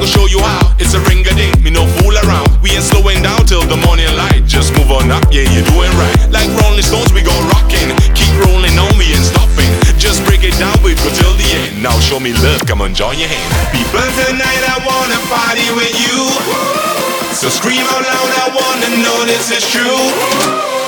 go show you how. It's a ring-a-ding, me no fool around. We ain't slowing down till the morning light. Just move on up, yeah, you're doing right. Like Rolling Stones, we go rocking. Keep rolling on, we ain't stopping. Just break it down, we go till the end. Now show me love, come on, join your hand. People, tonight I wanna party with you. So scream out loud, I wanna know this is true.